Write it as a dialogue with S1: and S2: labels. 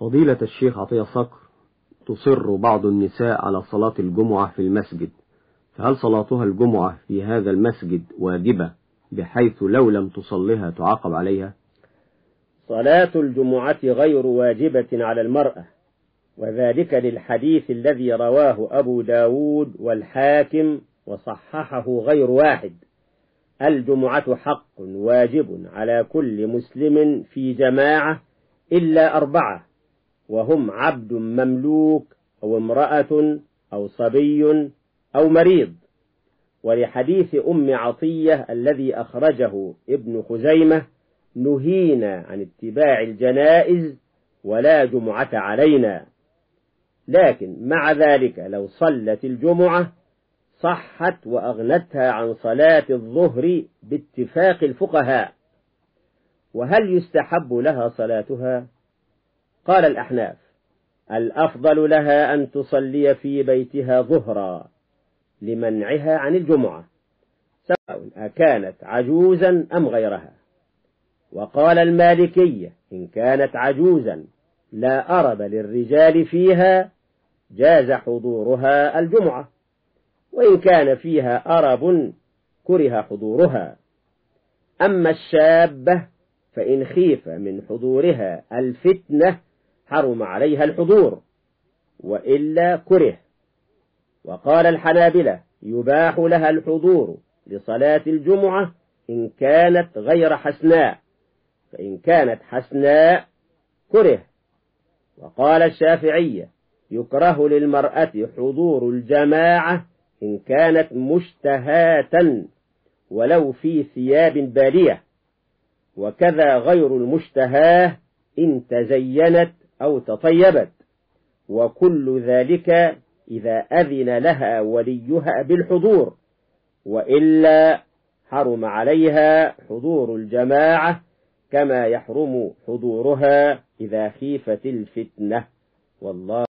S1: فضيلة الشيخ عطية صقر، تصر بعض النساء على صلاة الجمعة في المسجد، فهل صلاتها الجمعة في هذا المسجد واجبة بحيث لو لم تصلها تعاقب عليها؟
S2: صلاة الجمعة غير واجبة على المرأة، وذلك للحديث الذي رواه أبو داود والحاكم وصححه غير واحد: الجمعة حق واجب على كل مسلم في جماعة إلا 4، وهم عبد مملوك أو امرأة أو صبي أو مريض. ولحديث أم عطية الذي أخرجه ابن خزيمة: نهينا عن اتباع الجنائز ولا جمعة علينا. لكن مع ذلك لو صلت الجمعة صحت وأغنتها عن صلاة الظهر باتفاق الفقهاء. وهل يستحب لها صلاتها؟ قال الأحناف: الأفضل لها أن تصلي في بيتها ظهرا لمنعها عن الجمعة، سواء أكانت عجوزا أم غيرها. وقال المالكية: إن كانت عجوزا لا أرب للرجال فيها جاز حضورها الجمعة، وإن كان فيها أرب كره حضورها. أما الشابة فإن خيف من حضورها الفتنة حرم عليها الحضور، وإلا كره. وقال الحنابلة: يباح لها الحضور لصلاة الجمعة إن كانت غير حسناء، فإن كانت حسناء كره. وقال الشافعية: يكره للمرأة حضور الجماعة إن كانت مشتهاة ولو في ثياب بالية، وكذا غير المشتهاه إن تزينت أو تطيبت، وكل ذلك إذا أذن لها وليها بالحضور، وإلا حرم عليها حضور الجماعة كما يحرم حضورها إذا خيفت الفتنة. والله